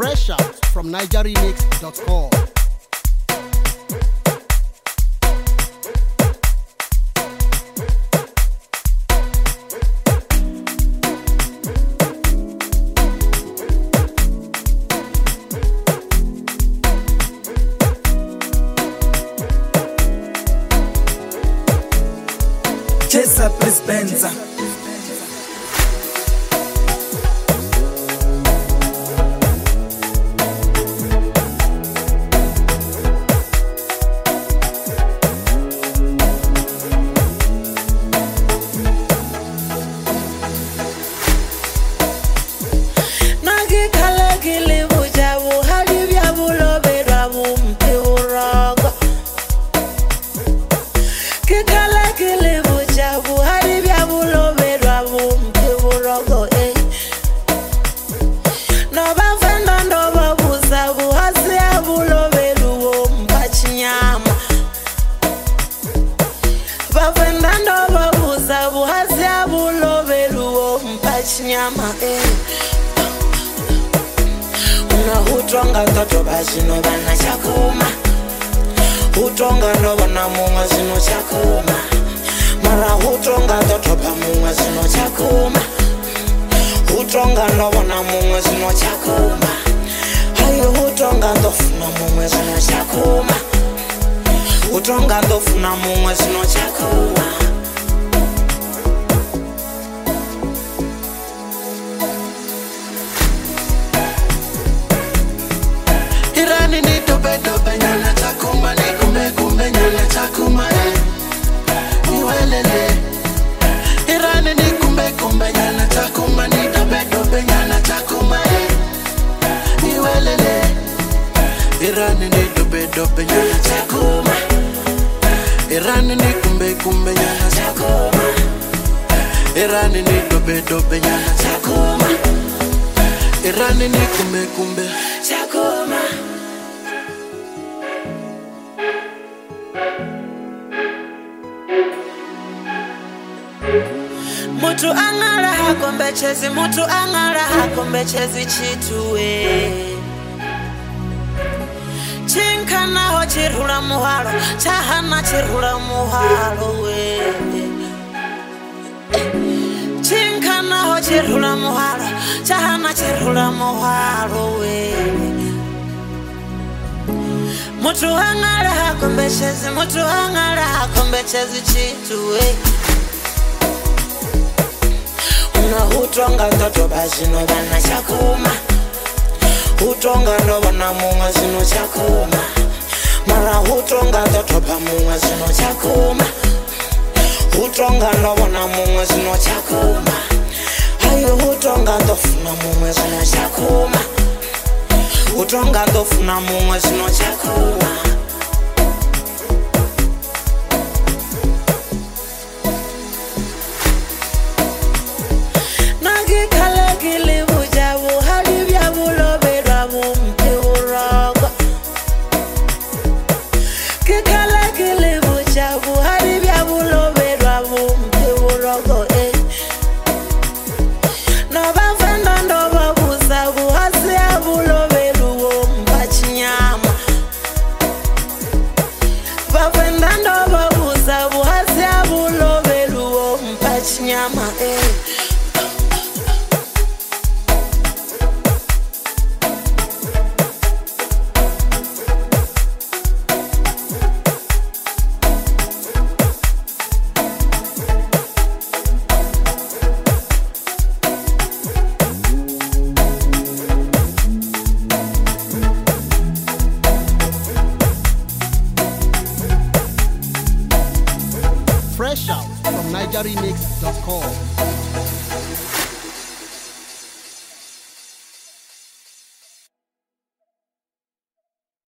Fresh out from nigeremix.com. Chesa Prispenza. Utonga toto bashino bana chakuma Utonga no bana munga zino chakuma Mara utonga toto pa munga zino chakuma Utonga no bana munga zino chakuma Hayo utonga ndofuna munga zino chakuma Utonga ndofuna munga zino chakuma Chakuma iwelele irani ni kumbe nyana chakuma ni dobe nyana chakuma iwelele irani ni dobe nyana chakuma irani ni kumbe nyana chakuma irani ni dobe nyana chakuma irani ni kumbe chakuma Mutu angara hakombechezi, mutu angara hakombechezi chituwe Chinkana ho chirhula muhalo, chahana chirhula muhalo we Chinkana ho chirhula muhalo, chahana chirhula muhalo we Mutu angara hakombechezi, mutu angara hakombechezi chituwe Utonga toto bashino bana chakuma Utonga no bana munga zino chakuma Mara utonga toto pa munga zino chakuma Utonga no bana munga zino chakuma Hayo utonga ndofuna munga zino chakuma Utonga ndofuna munga zino chakuma Fresh out from nigeremix.com.